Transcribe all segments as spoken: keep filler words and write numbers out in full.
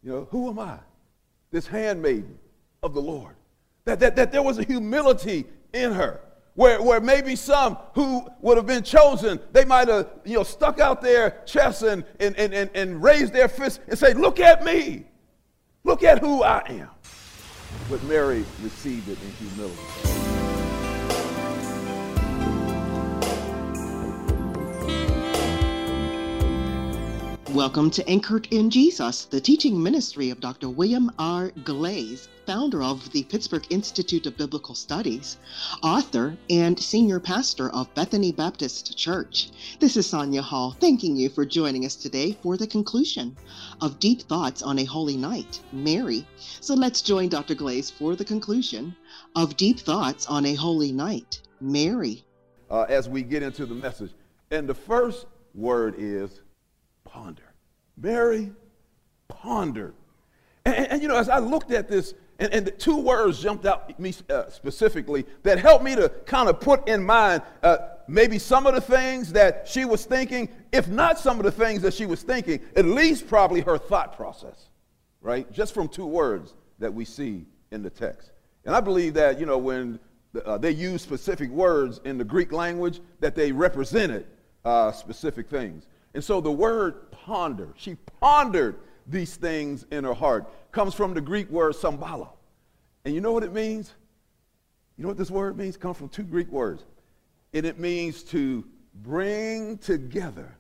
You know, who am I? This handmaiden of the Lord. That, that, that there was a humility in her. Where, where maybe some who would have been chosen, they might have, you know, stuck out their chests and, and, and, and, and raised their fists and say, look at me. Look at who I am. But Mary received it in humility. Welcome to Anchored in Jesus, the teaching ministry of Doctor William R. Glaze, founder of the Pittsburgh Institute of Biblical Studies, author and senior pastor of Bethany Baptist Church. This is Sonia Hall, thanking you for joining us today for the conclusion of Deep Thoughts on a Holy Night, Mary. So let's join Doctor Glaze for the conclusion of Deep Thoughts on a Holy Night, Mary. Uh, as we get into the message, and the first word is ponder. Mary pondered. And, and, and you know, as I looked at this, and, and the two words jumped out at me uh, specifically that helped me to kind of put in mind uh, maybe some of the things that she was thinking, if not some of the things that she was thinking, at least probably her thought process, right? Just from two words that we see in the text. And I believe that, you know, when uh, they use specific words in the Greek language, that they represented uh, specific things. And so the word ponder, she pondered these things in her heart, comes from the Greek word symbolo. And you know what it means? You know what this word means? It comes from two Greek words. And it means to bring together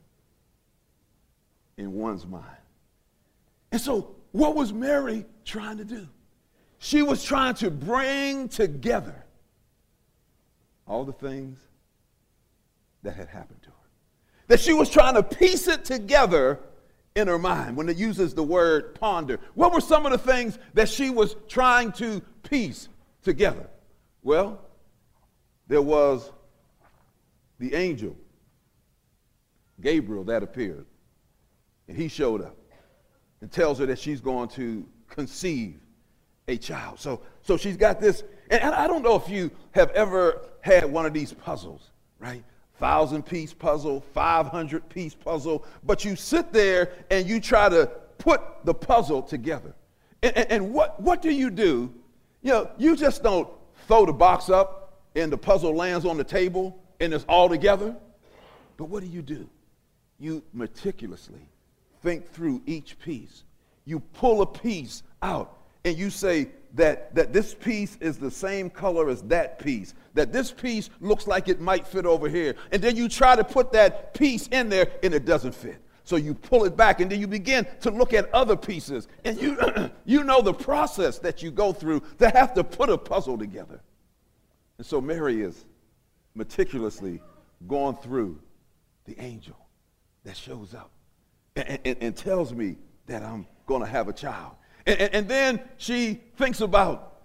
in one's mind. And so what was Mary trying to do? She was trying to bring together all the things that had happened to her. That she was trying to piece it together in her mind when it uses the word ponder. What were some of the things that she was trying to piece together? Well, there was the angel, Gabriel, that appeared. And he showed up and tells her that she's going to conceive a child. So, so she's got this, and I don't know if you have ever had one of these puzzles, right? Thousand-piece puzzle, five hundred piece puzzle, but you sit there and you try to put the puzzle together. And, and, and what, what do you do? You know, you just don't throw the box up and the puzzle lands on the table and it's all together. But what do you do? You meticulously think through each piece. You pull a piece out and you say that, that this piece is the same color as that piece, that this piece looks like it might fit over here. And then you try to put that piece in there and it doesn't fit. So you pull it back and then you begin to look at other pieces. And you, you know the process that you go through to have to put a puzzle together. And so Mary is meticulously going through the angel that shows up and, and, and tells me that I'm going to have a child. And, and, and then she thinks about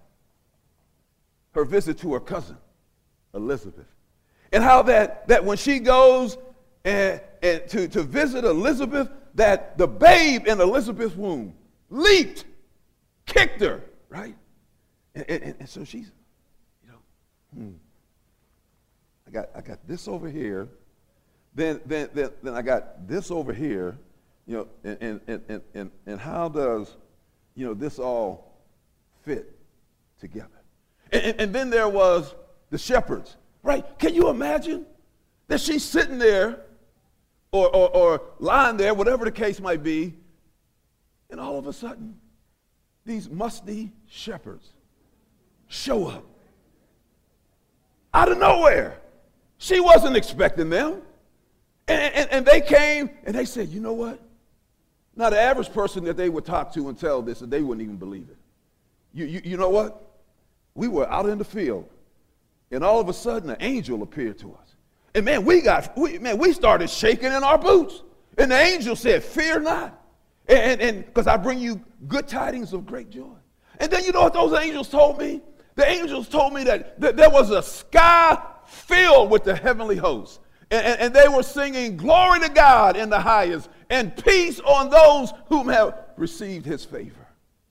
her visit to her cousin, Elizabeth, and how that, that when she goes and, and to, to visit Elizabeth, that the babe in Elizabeth's womb leaped, kicked her, right? And, and, and so she's, you know, hmm, I got, I got this over here, then, then, then, then I got this over here, you know, and, and, and, and, and how does, you know, this all fit together? And, and, and then there was the shepherds, right? Can you imagine that she's sitting there or, or, or lying there, whatever the case might be, and all of a sudden, these musty shepherds show up out of nowhere. She wasn't expecting them. And, and, and they came and they said, you know what? Now, the average person that they would talk to and tell this, they wouldn't even believe it. You, you, you know what? We were out in the field, and all of a sudden, an angel appeared to us. And man, we got, we, man, we started shaking in our boots. And the angel said, fear not. And and because I bring you good tidings of great joy. And then you know what those angels told me? The angels told me that, that there was a sky filled with the heavenly hosts. And, and, and they were singing, glory to God in the highest, and peace on those whom have received his favor.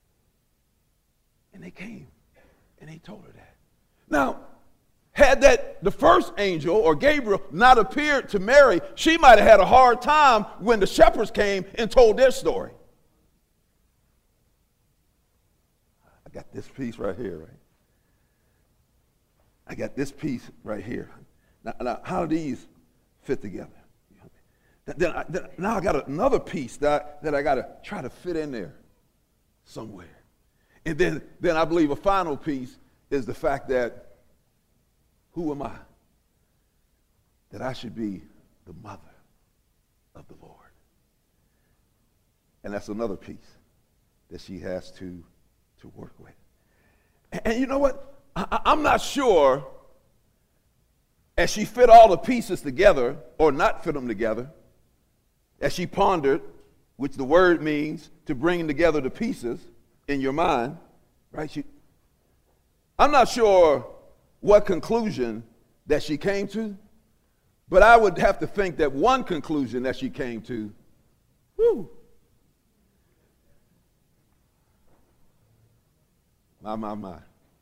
And they came, and they told her that. Now, had that the first angel, or Gabriel, not appeared to Mary, she might have had a hard time when the shepherds came and told their story. I got this piece right here, right? I got this piece right here. Now, now how do these fit together? Then, I, then now I got another piece that, that I got to try to fit in there somewhere. And then, then I believe a final piece is the fact that who am I? That I should be the mother of the Lord. And that's another piece that she has to, to work with. And, and you know what? I, I'm not sure as she fit all the pieces together or not fit them together, as she pondered, which the word means to bring together the pieces in your mind, right? She, I'm not sure what conclusion that she came to, but I would have to think that one conclusion that she came to, whew, my, my, my.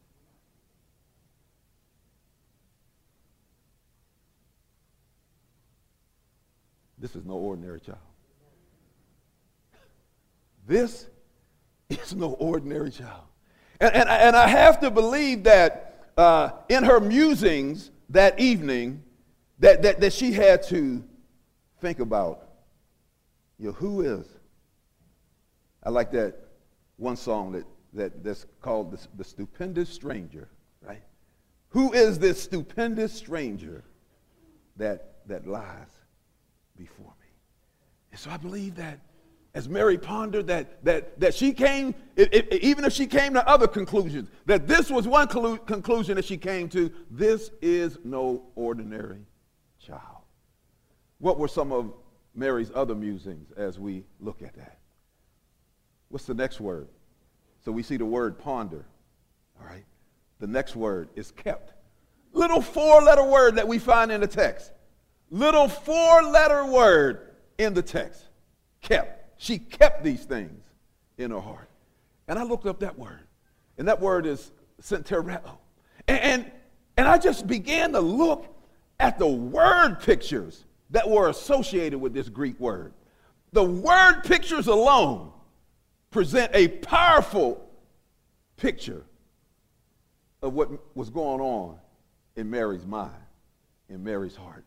This is no ordinary child. This is no ordinary child. And, and, and I have to believe that uh, in her musings that evening, that, that, that she had to think about, you know, who is? I like that one song that, that, that's called the, the Stupendous Stranger, right? Who is this stupendous stranger that, that lies before me? And so I believe that as Mary pondered that that that she came, it, it, even if she came to other conclusions, that this was one collu- conclusion that she came to, this is no ordinary child. What were some of Mary's other musings as we look at that? What's the next word? So we see the word ponder, all right? The next word is kept. Little four-letter word that we find in the text. Little four-letter word in the text. Kept. She kept these things in her heart. And I looked up that word. And that word is centereo. And, and, and I just began to look at the word pictures that were associated with this Greek word. The word pictures alone present a powerful picture of what was going on in Mary's mind, in Mary's heart.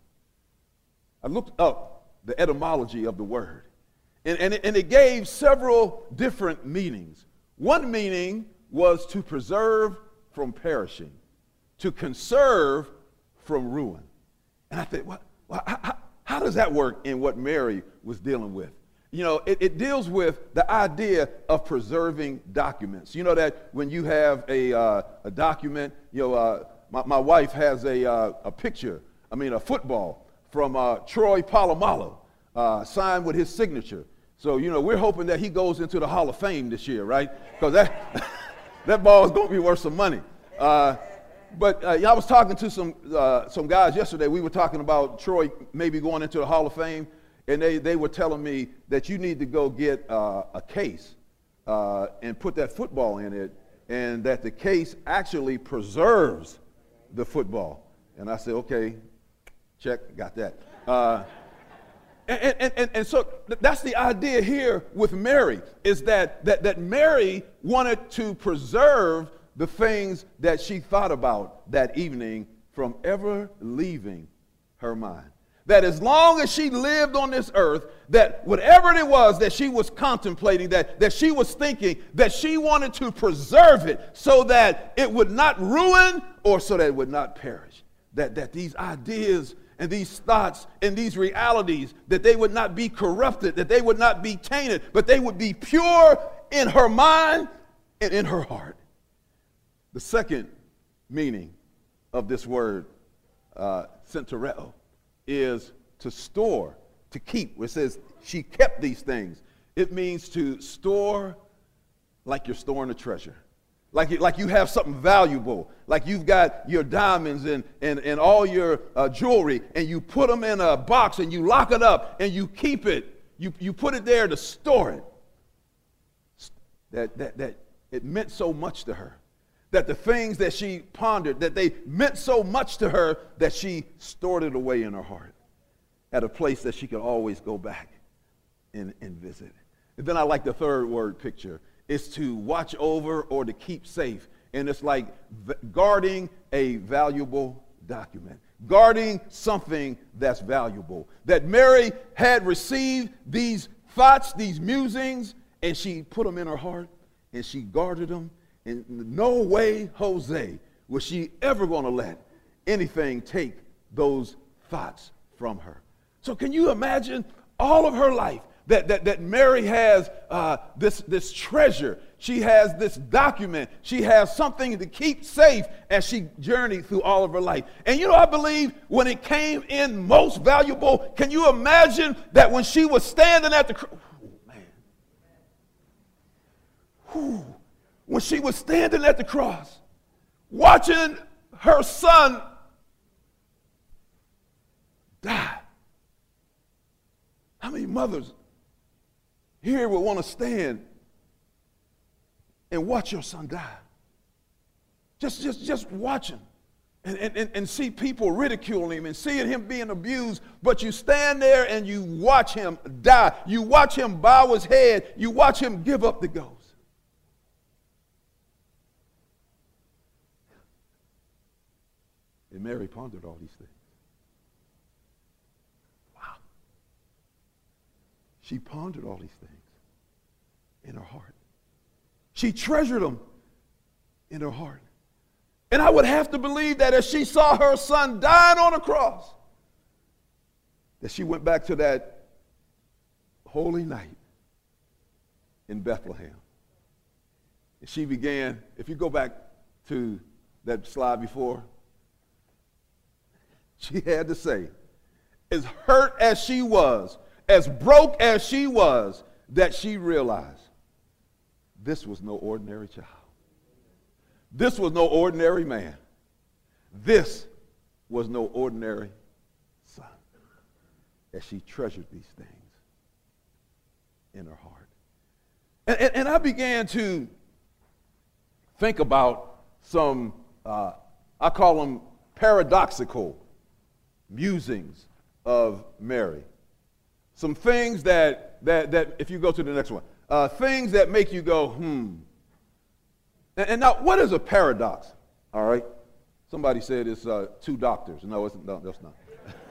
I looked up the etymology of the word, and, and, it, and it gave several different meanings. One meaning was to preserve from perishing, to conserve from ruin. And I thought, what, well, how, how does that work in what Mary was dealing with? You know, it, it deals with the idea of preserving documents. You know that when you have a, uh, a document, you know, uh, my, my wife has a, uh, a picture, I mean, a football from uh, Troy Polamalu, uh, signed with his signature. So, you know, we're hoping that he goes into the Hall of Fame this year, right? Because that, that ball is going to be worth some money. Uh, but uh, yeah, I was talking to some, uh, some guys yesterday. We were talking about Troy maybe going into the Hall of Fame. And they, they were telling me that you need to go get uh, a case uh, and put that football in it, and that the case actually preserves the football. And I said, okay, check, got that. Uh, and, and, and, and so that's the idea here with Mary, is that, that, that Mary wanted to preserve the things that she thought about that evening from ever leaving her mind. That as long as she lived on this earth, that whatever it was that she was contemplating, that, that she was thinking, that she wanted to preserve it so that it would not ruin or so that it would not perish. That, that these ideas and these thoughts and these realities, that they would not be corrupted, that they would not be tainted, but they would be pure in her mind and in her heart. The second meaning of this word, uh, centereo, is to store, to keep. Where it says she kept these things. It means to store like you're storing a treasure. Like you, like you have something valuable. Like you've got your diamonds and, and, and all your uh, jewelry, and you put them in a box and you lock it up and you keep it. You, you put it there to store it. That, that, that it meant so much to her. That the things that she pondered, that they meant so much to her that she stored it away in her heart at a place that she could always go back and, and visit. And then I like the third word picture is to watch over or to keep safe. And it's like v- guarding a valuable document, guarding something that's valuable. That Mary had received these thoughts, these musings, and she put them in her heart, and she guarded them. And no way, Jose, was she ever going to let anything take those thoughts from her. So can you imagine all of her life that, that, that Mary has uh, this, this treasure. She has this document. She has something to keep safe as she journeyed through all of her life. And you know, I believe when it came in most valuable, can you imagine that when she was standing at the cross, oh, man. Whew. When she was standing at the cross, watching her son die. How many mothers here would want to stand and watch your son die? Just, just, just watch him and, and, and see people ridiculing him and seeing him being abused, but you stand there and you watch him die. You watch him bow his head. You watch him give up the ghost. And Mary pondered all these things. Wow. She pondered all these things in her heart. She treasured them in her heart. And I would have to believe that as she saw her son dying on a cross, that she went back to that holy night in Bethlehem. And she began, if you go back to that slide before, she had to say, as hurt as she was, as broke as she was, that she realized this was no ordinary child. This was no ordinary man. This was no ordinary son. As she treasured these things in her heart. And, and, and I began to think about some, uh, I call them paradoxical musings of Mary. Some things that, that, that if you go to the next one, uh, things that make you go, hmm. And, and now, what is a paradox? All right? Somebody said it's uh, two doctors. No, it's, no, that's not.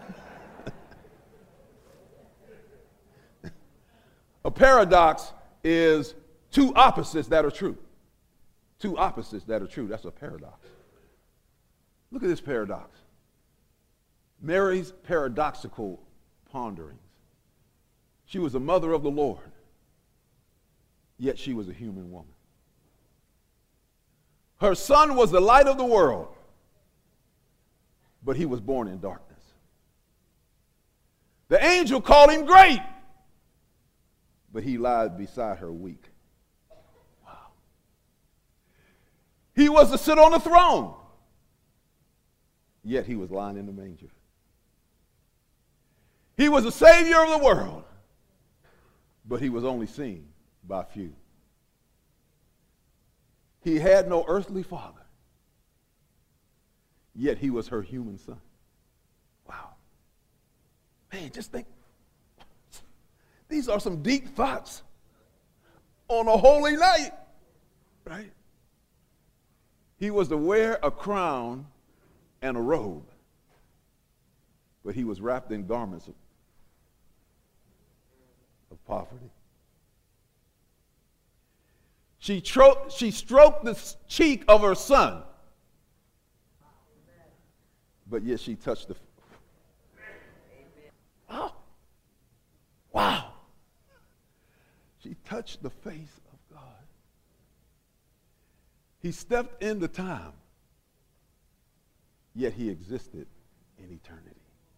A paradox is two opposites that are true. Two opposites that are true. That's a paradox. Look at this paradox. Mary's paradoxical ponderings. She was a mother of the Lord, yet she was a human woman. Her son was the light of the world, but he was born in darkness. The angel called him great, but he lied beside her weak. Wow. He was to sit on the throne, yet he was lying in the manger. He was the Savior of the world, but he was only seen by few. He had no earthly father, yet he was her human son. Wow. Man, just think. These are some deep thoughts on a holy night, right? He was to wear a crown and a robe, but he was wrapped in garments of of poverty. She, tro- she stroked the cheek of her son, but yet she touched the. Oh, wow. She touched the face of God. He stepped into time, yet he existed in eternity.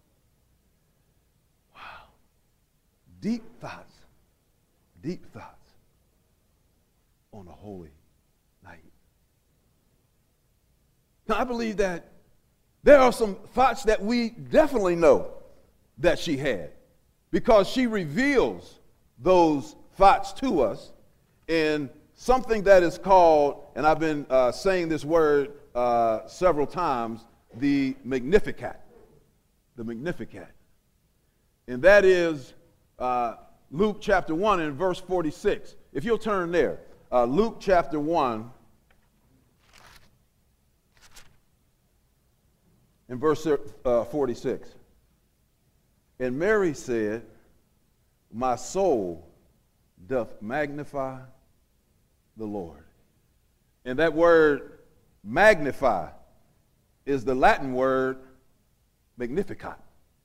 Deep thoughts, deep thoughts on a holy night. Now, I believe that there are some thoughts that we definitely know that she had, because she reveals those thoughts to us in something that is called, and I've been uh, saying this word uh, several times, the Magnificat. The Magnificat. And that is Uh, Luke chapter one and verse forty-six. If you'll turn there, uh, Luke chapter one, in verse uh, forty-six. And Mary said, my soul doth magnify the Lord. And that word magnify is the Latin word magnificat.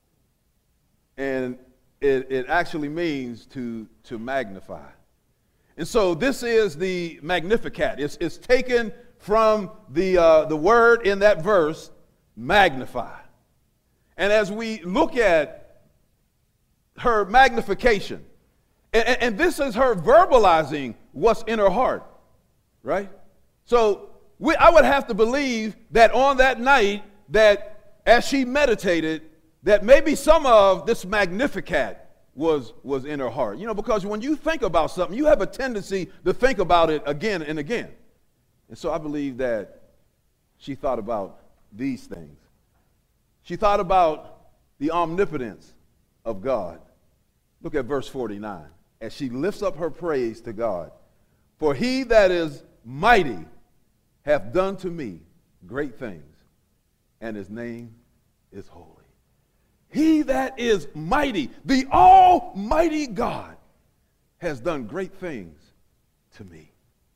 And it, it actually means to, to magnify. And so this is the Magnificat. It's, it's taken from the, uh, the word in that verse, magnify. And as we look at her magnification, and, and this is her verbalizing what's in her heart, right? So we, I would have to believe that on that night, that as she meditated, that maybe some of this Magnificat was, was in her heart. You know, because when you think about something, you have a tendency to think about it again and again. And so I believe that she thought about these things. She thought about the omnipotence of God. Look at verse forty-nine. As she lifts up her praise to God. For he that is mighty hath done to me great things, and his name is holy. He that is mighty, the almighty God, has done great things to me.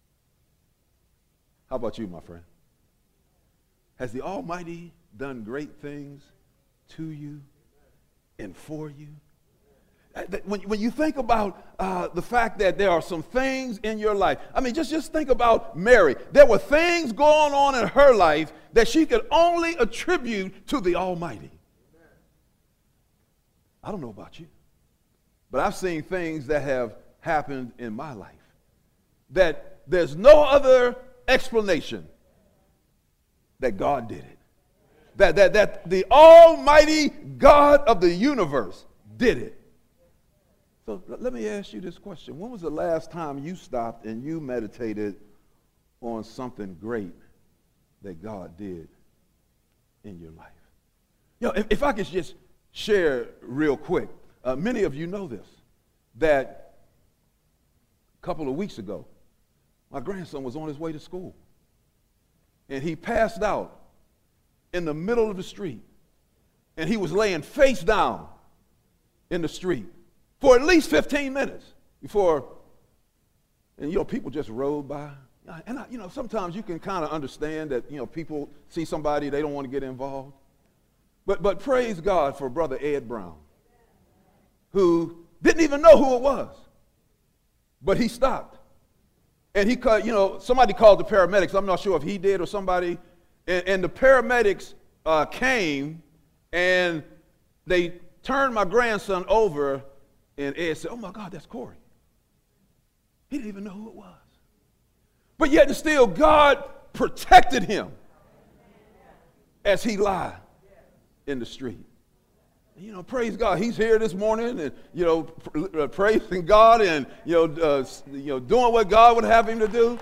How about you, my friend? Has the Almighty done great things to you and for you? When, when you think about uh, the fact that there are some things in your life, I mean, just, just think about Mary. There were things going on in her life that she could only attribute to the Almighty. I don't know about you, but I've seen things that have happened in my life that there's no other explanation that God did it. That, that, that the Almighty God of the universe did it. So let me ask you this question. When was the last time you stopped and you meditated on something great that God did in your life? You know, if, if I could just share real quick, uh, many of you know this, that a couple of weeks ago, my grandson was on his way to school, and he passed out in the middle of the street, and he was laying face down in the street for at least fifteen minutes before, and you know, people just rode by. And I, you know, sometimes you can kind of understand that, you know, people see somebody, they don't want to get involved. But, but praise God for Brother Ed Brown, who didn't even know who it was, but he stopped. And he called, you know, somebody called the paramedics. I'm not sure if he did or somebody. And, and the paramedics uh, came, and they turned my grandson over, and Ed said, oh, my God, that's Corey. He didn't even know who it was. But yet and still, God protected him as he lied in the street. You know, praise God. He's here this morning, and you know, pr- praising God, and you know, uh, you know, doing what God would have him to do.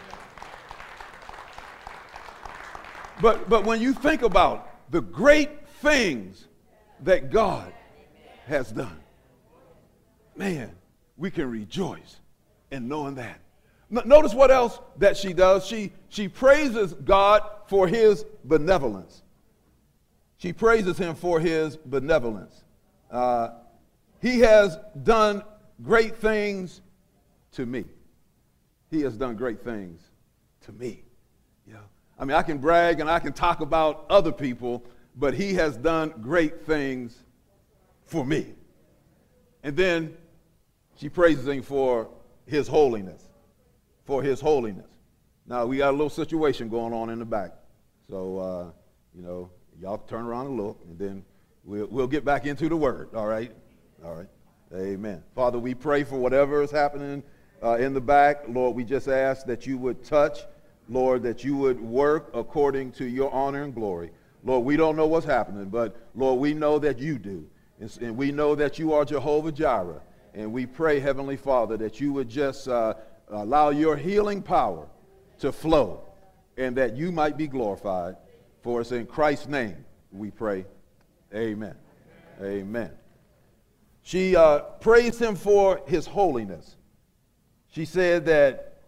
But but when you think about the great things that God has done, man, we can rejoice in knowing that. N- notice what else that she does. She she praises God for his benevolence. She praises him for his benevolence. Uh, he has done great things to me. He has done great things to me. You know, I mean, I can brag and I can talk about other people, but he has done great things for me. And then she praises him for his holiness, for his holiness. Now, we got a little situation going on in the back. So, uh, you know, y'all turn around and look, and then we'll, we'll get back into the word, all right? All right. Amen. Father, we pray for whatever is happening uh, in the back. Lord, we just ask that you would touch, Lord, that you would work according to your honor and glory. Lord, we don't know what's happening, but, Lord, we know that you do. And, and we know that you are Jehovah Jireh. And we pray, Heavenly Father, that you would just uh, allow your healing power to flow, and that you might be glorified. For us in Christ's name, we pray. Amen. Amen. Amen. She uh, praised him for his holiness. She said that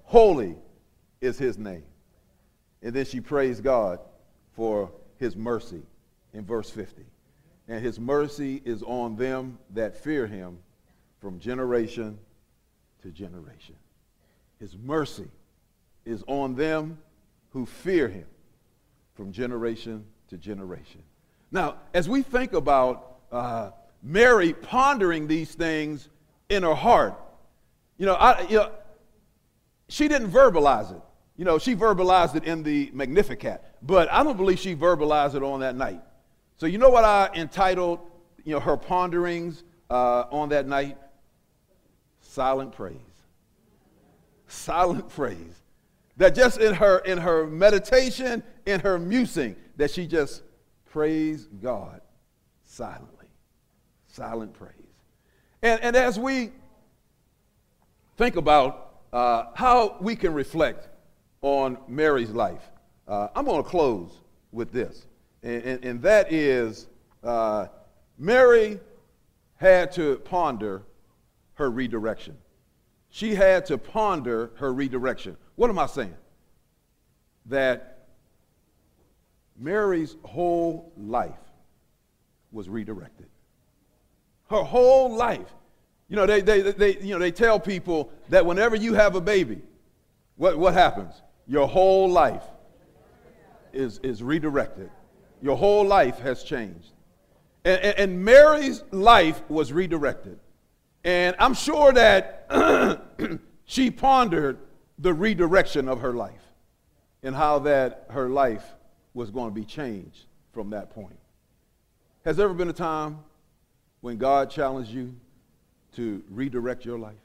Holy is his name. And then she praised God for his mercy in verse fifty. And his mercy is on them that fear him from generation to generation. His mercy is on them who fear him from generation to generation. Now, as we think about uh, Mary pondering these things in her heart, you know, I, you know, she didn't verbalize it. You know, she verbalized it in the Magnificat, but I don't believe she verbalized it on that night. So you know what I entitled, you know, her ponderings uh, on that night? Silent praise. Silent praise. That just in her in her meditation, in her musing, that she just praised God silently. Silent praise. And, and as we think about uh, how we can reflect on Mary's life, uh, I'm going to close with this. And, and, and that is, uh, Mary had to ponder her redirection. She had to ponder her redirection. What am I saying? That Mary's whole life was redirected. Her whole life. You know, they, they, they, you know, they tell people that whenever you have a baby, what, what happens? Your whole life is, is redirected. Your whole life has changed. And, and, and Mary's life was redirected. And I'm sure that she pondered the redirection of her life and how that her life was going to be changed from that point. Has there ever been a time when God challenged you to redirect your life?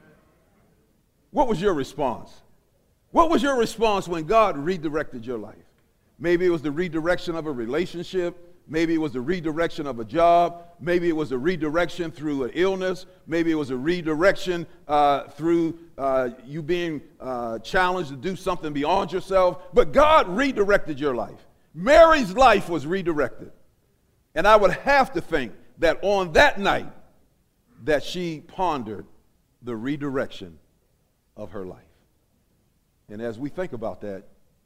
What was your response? What was your response when God redirected your life? Maybe it was the redirection of a relationship. Maybe it was the redirection of a job. Maybe it was a redirection through an illness. Maybe it was a redirection uh, through uh, you being uh, challenged to do something beyond yourself. But God redirected your life. Mary's life was redirected. And I would have to think that on that night that she pondered the redirection of her life. And as we think about that,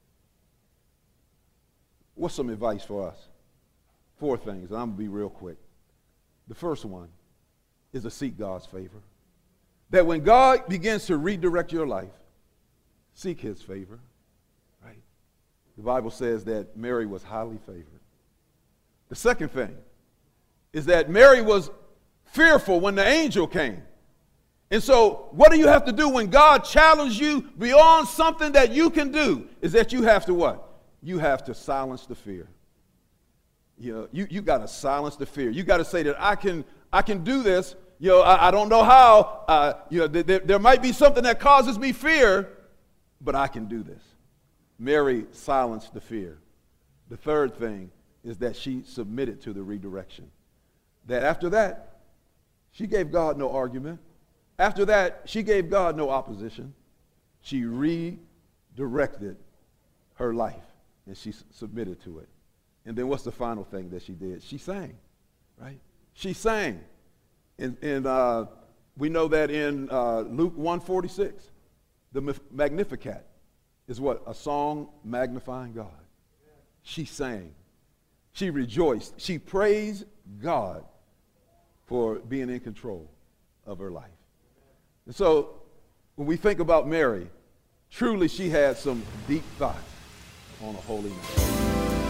what's some advice for us? Four things, and I'm going to be real quick. The first one is to seek God's favor. That when God begins to redirect your life, seek his favor, right? The Bible says that Mary was highly favored. The second thing is that Mary was fearful when the angel came. And so what do you have to do when God challenges you beyond something that you can do? Is that you have to what? You have to silence the fear. You know, you, you got to silence the fear. You got to say that I can I can do this. You know, I, I don't know how. Uh, you know, th- th- there might be something that causes me fear, but I can do this. Mary silenced the fear. The third thing is that she submitted to the redirection. That after that, she gave God no argument. After that, she gave God no opposition. She redirected her life, and she s- submitted to it. And then what's the final thing that she did? She sang, right? She sang. And, and uh, we know that in uh, Luke one forty-six, the Magnificat is what? A song magnifying God. She sang. She rejoiced. She praised God for being in control of her life. And so when we think about Mary, truly she had some deep thoughts on a holy night.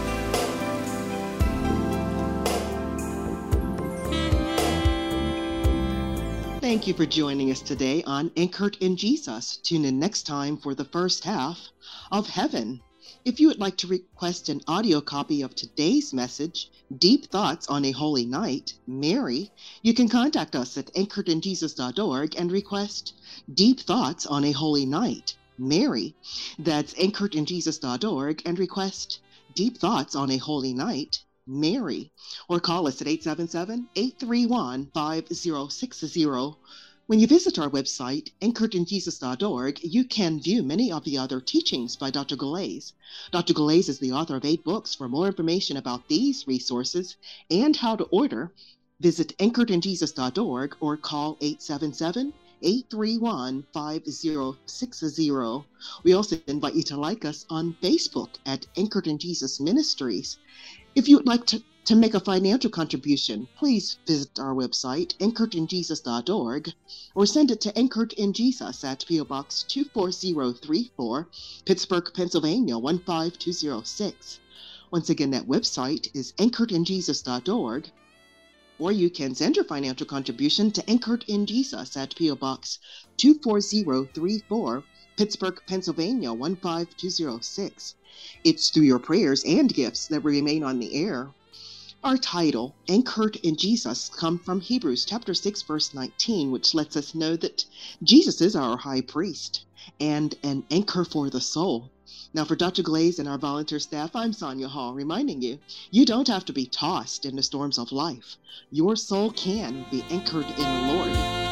Thank you for joining us today on Anchored in Jesus. Tune in next time for the first half of Heaven. If you would like to request an audio copy of today's message, Deep Thoughts on a Holy Night, Mary, you can contact us at anchored in jesus dot org and request Deep Thoughts on a Holy Night, Mary. That's anchored in jesus dot org and request Deep Thoughts on a Holy Night, Mary, or call us at eight seven seven, eight three one, five zero six zero. When you visit our website, anchored in jesus dot org, you can view many of the other teachings by Doctor Galais. Doctor Galais is the author of eight books. For more information about these resources and how to order, visit anchored in jesus dot org or call eight seven seven, eight three one, five zero six zero. We also invite you to like us on Facebook at Anchored in Jesus Ministries. If you would like to, to make a financial contribution, please visit our website, anchored in jesus dot org, or send it to Anchored in Jesus at P O Box two four zero three four, Pittsburgh, Pennsylvania one five two zero six. Once again, that website is anchored in jesus dot org, or you can send your financial contribution to Anchored in Jesus at P O Box two four zero three four, Pittsburgh, Pennsylvania one five two zero six. It's through your prayers and gifts that we remain on the air. Our title, Anchored in Jesus, comes from Hebrews chapter six, verse nineteen, which lets us know that Jesus is our high priest and an anchor for the soul. Now, for Doctor Glaze and our volunteer staff, I'm Sonia Hall, reminding you, you don't have to be tossed in the storms of life. Your soul can be anchored in the Lord.